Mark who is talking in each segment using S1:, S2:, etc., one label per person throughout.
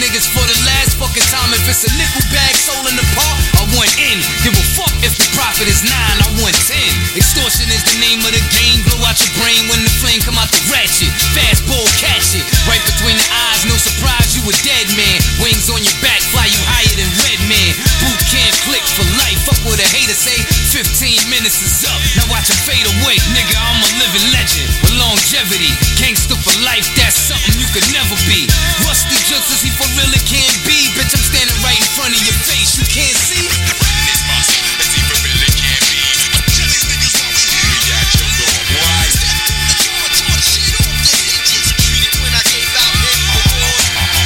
S1: niggas for the last fucking time. If it's a nickel bag sold in the park, I want in. Give a fuck if the profit is 9, I want 10. Extortion is the name of the game. Blow out your brain when the flame come out the ratchet. Fastball, catch it. Right between the eyes, no surprise, you a dead man. Wings on your back, fly you higher than Redman. Boot camp click for life. Fuck what a hater say. 15 minutes is up. Now watch him fade away. Nigga, I'm a living legend with longevity. Gangsta for life, that's something you could never be. Rusty Jux, is he for real? It can't be. Bitch, I'm standing right in front of your face. You can't see?
S2: This must, is he for real? It can't be. Tell these niggas what we do. We got your girl, boy. Step through the door, tore shit off the hinges. Treat it when I gave out hit for war.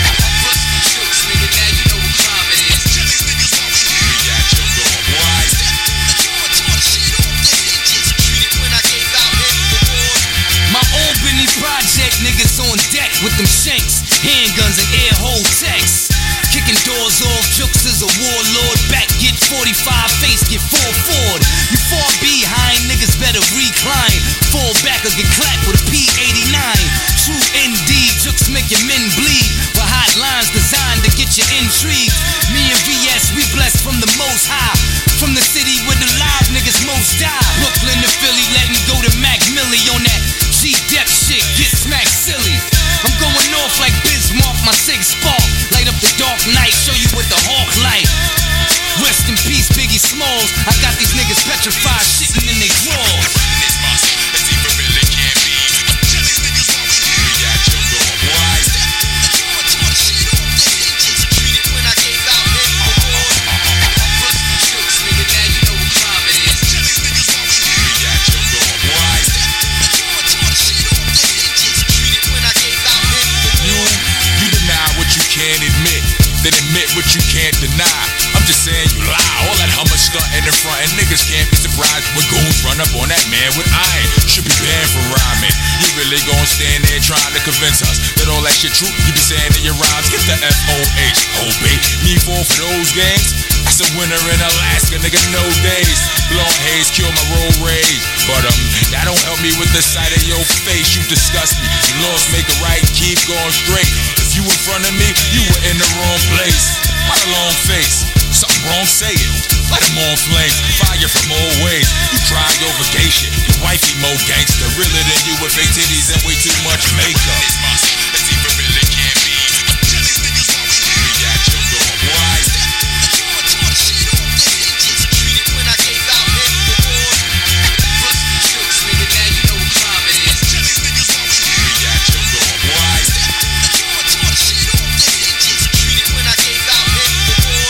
S2: Rusty Jux, nigga, now you know what crime it is. Tell these niggas what we do. We got your girl, boy. Step through the door, tore shit off the hinges. Treat it when I gave out hit for war.
S1: My Albany project niggas on deck with them shanks, handguns and air hole techs. Kicking doors off, Jux is a warlord. Back get 45, face get 4 forward. You far behind, niggas better recline. Fall back or get clapped with a P89. True indeed, Jux make your men bleed. With hot lines designed to get you intrigued. Me and VS, we blessed from the most high. From the city where the live niggas most die. Brooklyn to Philly, letting go to Mac Millie on that G-Dep shit, get smacked silly. I'm going off like Bismarck, my six spark. Light up the dark night, show you with the hawk light. Rest in peace, Biggie Smalls. I got these niggas petrified, shitting in their drawers.
S2: This must, is he for real? It can't be. Tell these niggas what we do. We got your girl, boy. Step through the door, tore shit off the hinges. Treat it when I gave out hit for war. Rusty Jux, nigga, now you know what crime it is. Tell these niggas what we do. We got your girl, boy. Step through the door, tore shit off the hinges. Treat it when I gave out hit for war.
S3: You deny what you can't admit, then admit what you can't deny. I'm just saying you lie. All that hummer stunting in front, and niggas can't be surprised when goons run up on that man with iron. Should be banned for rhyming. You really gon' stand there trying to convince us that all that shit true you be saying in your rhymes? Get the FOH, obey. Me fall for those games? That's a winner in Alaska, nigga, no days. Blowing haze, kill my road rage. But that don't help me with the sight of your face. You disgust me. You lost, make it right, keep going straight. If you in front of me, you were in the wrong place. Why the long face? Something wrong, say it. Light them on flames, fire from all ways. You try your vacation, your wifey more gangster. Realer than you with fake titties and way too much makeup.
S2: This must, is he for real? It can't be. Tell these niggas what we do. We got your girl, boy.
S1: Step through the door, tore shit off the hinges. Treat it when I gave out hit for war. Rusty Jux, nigga, now you know what crime it is.
S2: Tell these niggas what we do. We got your girl, boy.
S1: Step through the door, tore shit off the hinges. Treat it when I gave out hit for war.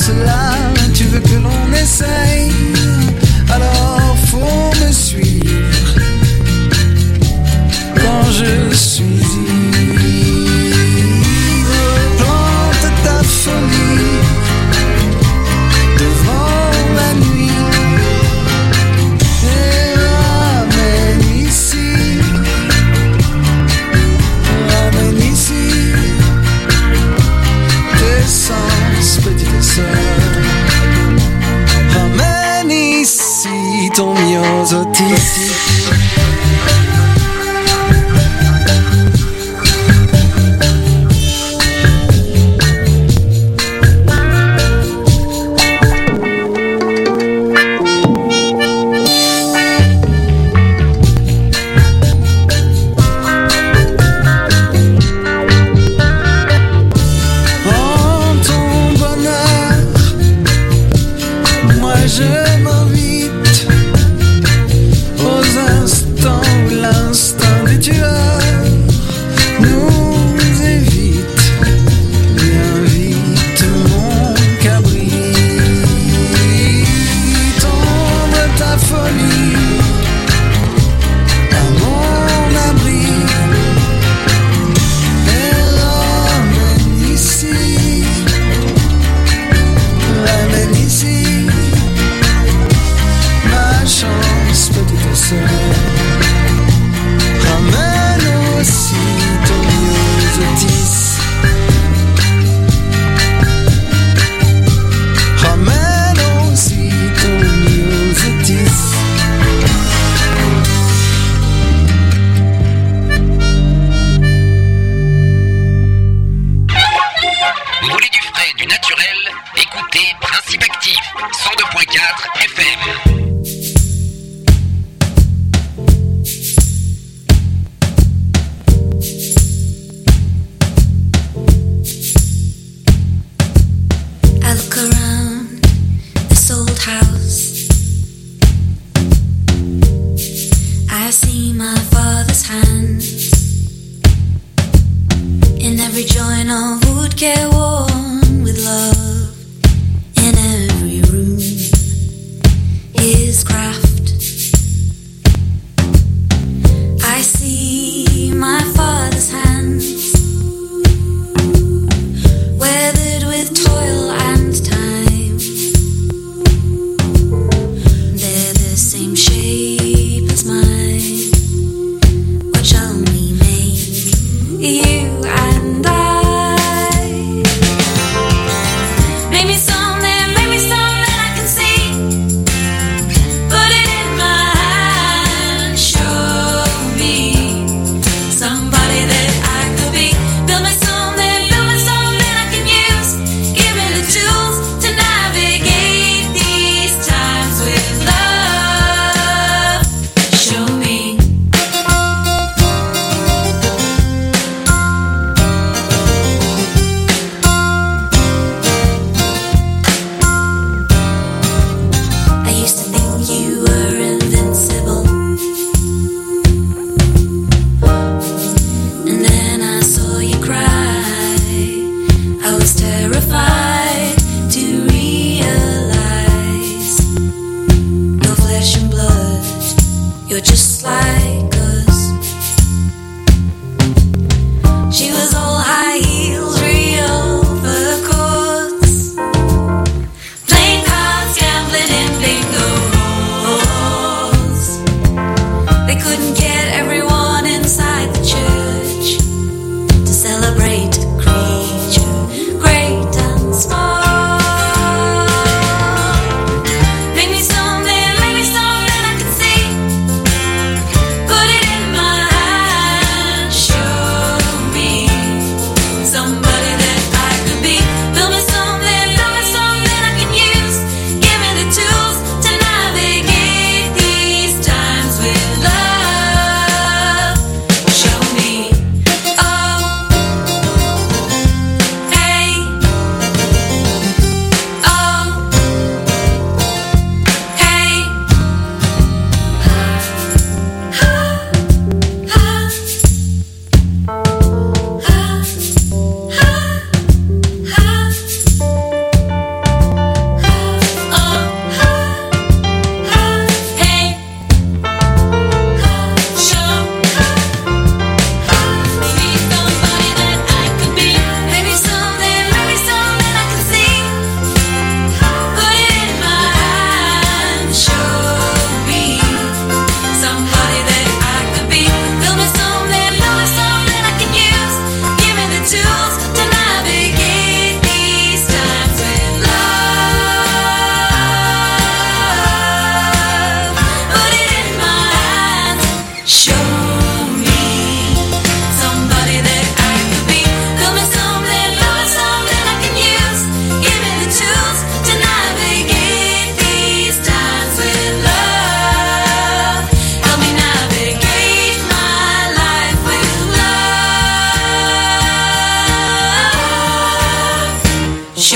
S4: cela, tu veux que l'on essaye, alors faut me suivre quand je suis ivre. Plante ta folie devant la nuit et ramène ici tes sens, petite sœur. Ramène ici ton myosotis.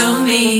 S5: show me.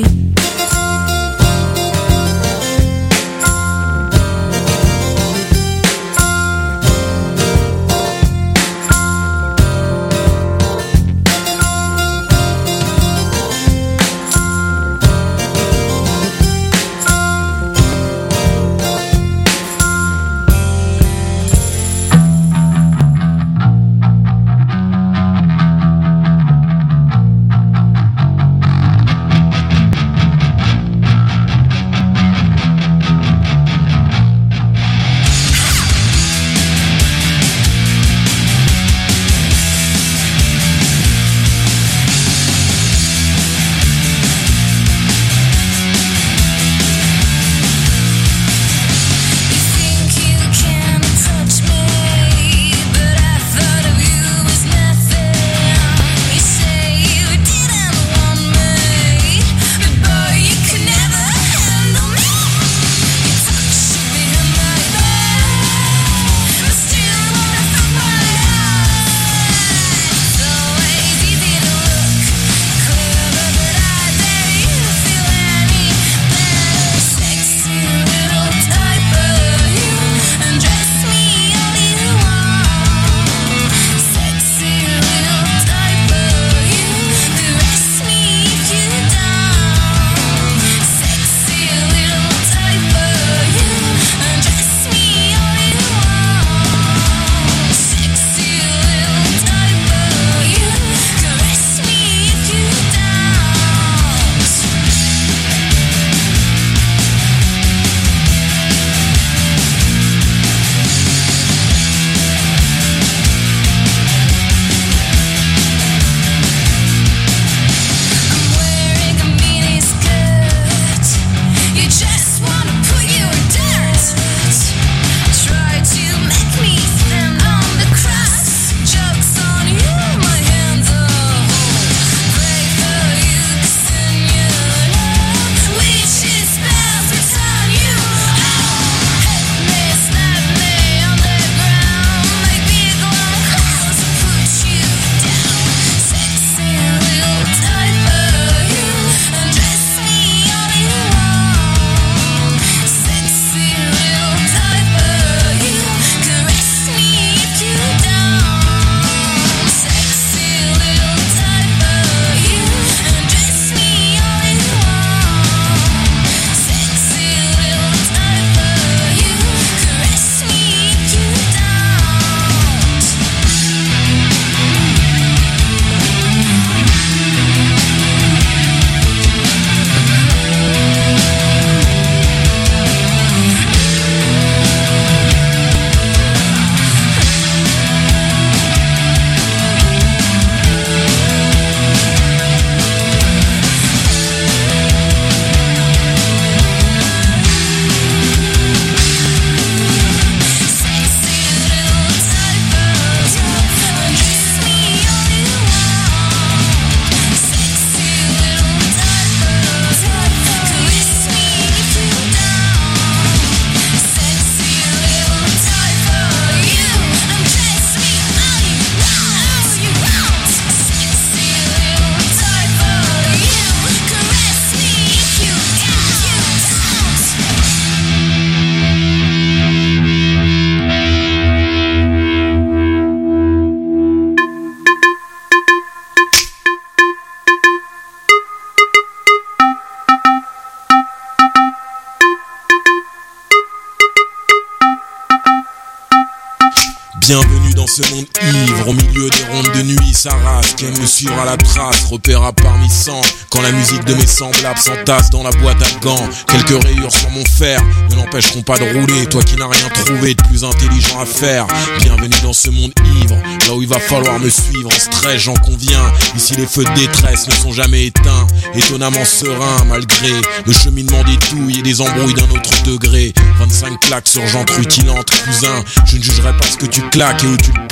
S6: Bienvenue dans ce monde ivre, au milieu des rondes de nuit, sa race qui aime me suivre à la trace, repérable parmi 100, quand la musique de mes semblables s'entasse dans la boîte à gants. Quelques rayures sur mon fer ne l'empêcheront pas de rouler, toi qui n'as rien trouvé de plus intelligent à faire. Bienvenue dans ce monde ivre, là où il va falloir me suivre en stress, j'en conviens. Ici les feux de détresse ne sont jamais éteints, étonnamment serein malgré le cheminement des douilles et des embrouilles d'un autre degré. 25 claques sur jante rutilante, cousin, je ne jugerai pas ce que tu claques et où tu le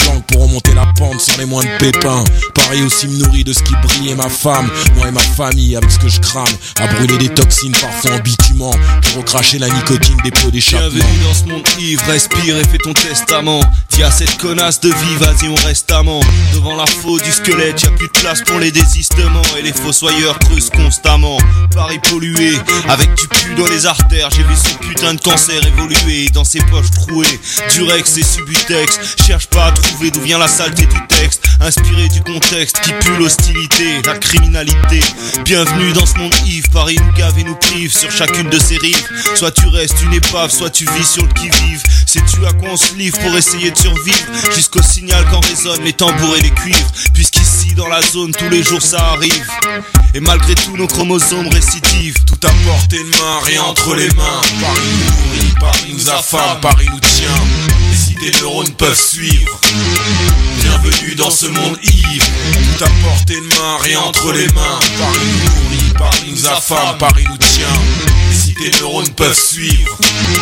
S6: flanque pour remonter la pente sans les moindres pépins. Paris aussi me nourrit de ce qui brille et ma femme, moi et ma famille avec ce que je crame, à brûler des toxines parfois en bitumant pour recracher la nicotine des pots d'échappement.
S5: Bienvenue dans ce monde ivre, respire et fais ton testament. Dis à cette connasse de vie, vas-y on reste amant. Devant la faute du squelette, y'a plus de place pour les désistements. Et les fossoyeurs creusent constamment. Paris pollué, avec du pu dans les artères. J'ai vu ce putain de cancer évoluer dans ses poches trouées. Durex et Subutex, cherche pas à trouver d'où vient la saleté du texte. Inspiré du contexte qui pue l'hostilité, la criminalité. Bienvenue dans ce monde ivre, Paris nous gave et nous prive sur chacune de ses rives. Soit tu restes une épave, soit tu vis sur le qui-vive. Sais-tu à quoi on se livre pour essayer de survivre, jusqu'au signal quand résonnent les tambours et les cuivres. Puisqu'ici dans la zone tous les jours ça arrive. Et malgré tout nos chromosomes récidivent.
S6: Tout à portée de main, rien entre les mains. Paris nous nourrit, Paris nous affame, Paris nous tient. Et si tes neurones peuvent suivre, bienvenue dans ce monde ivre. Tout à portée de main, rien entre les mains. Paris nous nourrit, Paris nous affame, Paris nous tient. Et si tes neurones peuvent suivre,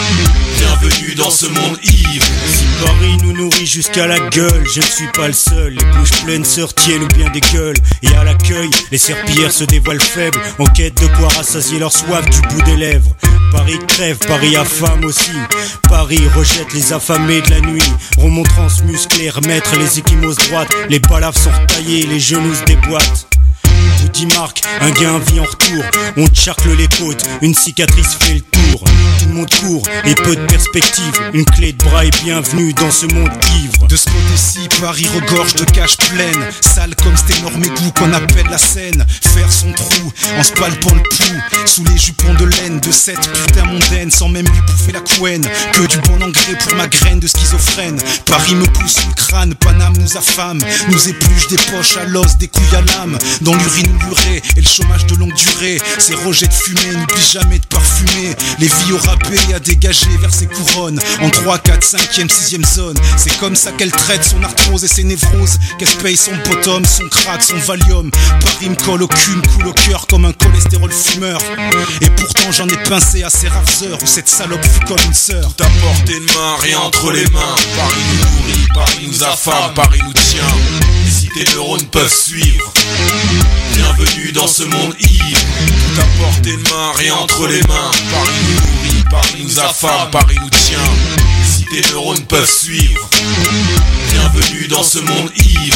S6: bienvenue dans ce monde ivre.
S7: Si Paris nous nourrit jusqu'à la gueule, je ne suis pas le seul. Les bouches pleines se retiennent ou bien des gueules. Et à l'accueil, les serpillères se dévoilent faibles, en quête de quoi rassasier leur soif du bout des lèvres. Paris crève, Paris affame aussi. Paris rejette les affamés de la nuit. Remontrance musclée, remettre les échymoses droites. Les balaves sont retaillées, les genoux se déboîtent. Ou 10 marques, un gain vit en retour. On te charcle les côtes, une cicatrice fait le tour. Tout le monde court et peu de perspective. Une clé de bras et bienvenue dans ce monde ivre.
S8: De ce côté-ci, Paris regorge de caches pleines, sale comme cet énorme égout qu'on appelle la Seine. Faire son trou en se palpant le pouls, sous les jupons de laine de cette putain mondaine, sans même lui bouffer la couenne. Que du bon engrais pour ma graine de schizophrène. Paris me pousse sous le crâne, Paname nous affame, nous épluche des poches à l'os, des couilles à l'âme. Dans l'urine ou l'urée et le chômage de longue durée, ces rejets de fumée, n'oublie jamais de parfumer. Les vies au râpé à dégager vers ses couronnes, en 3, 4, 5e, 6e zone. C'est comme ça qu'elle traite son arthrose et ses névroses, qu'elle se paye son bottom, son crack, son valium. Paris me colle au cul, me coule au cœur comme un cholestérol fumeur. Et pourtant j'en ai pincé à ces rares heures où cette salope fut comme une sœur.
S6: Tout à portée de main, rien entre les mains. Paris nous nourrit, Paris nous affame, Paris nous tient. Et si tes neurones peuvent suivre, bienvenue dans ce monde ivre. Tout à portée de main, rien entre les mains. Paris nous nourrit, Paris nous affame, Paris nous tient. Et si tes neurones peuvent suivre, bienvenue dans ce monde ivre.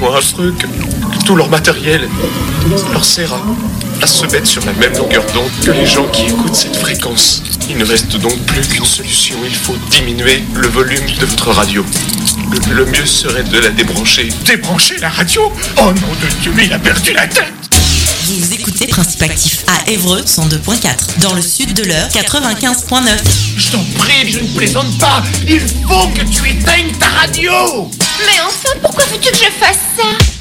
S9: tellement affreux que tout leur matériel leur sert à se mettre sur la même longueur d'onde que les gens qui écoutent cette fréquence. Il ne reste donc plus qu'une solution, il faut diminuer le volume de votre radio. Le mieux serait de la débrancher. Débrancher la radio? Oh nom de Dieu, mais il a perdu la tête!
S10: Vous écoutez Principe Actif à Évreux 102.4, dans le sud de l'heure 95.9.
S9: Je t'en prie, je ne plaisante pas. Il faut que tu éteignes ta radio.
S11: Mais enfin, pourquoi veux-tu que je fasse ça?